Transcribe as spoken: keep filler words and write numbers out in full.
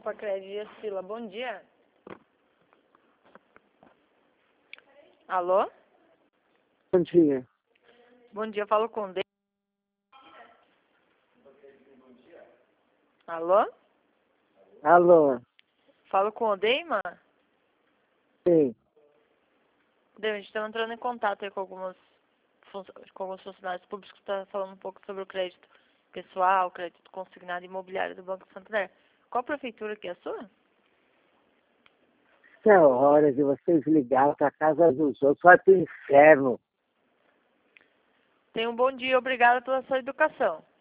Pacred Sila, bom dia. Alô? Bom dia. Bom dia, eu falo com o Dei. Alô? Alô? Falo com o Deima? Sim. Deima, a gente está entrando em contato aí com, algumas, com alguns funcionários públicos que estão falando um pouco sobre o crédito pessoal, crédito consignado imobiliário do Banco Santander. Qual prefeitura que é a sua? Isso é hora de vocês ligarem para a casa dos outros. Vai pro inferno. Tenha um bom dia, obrigada pela sua educação.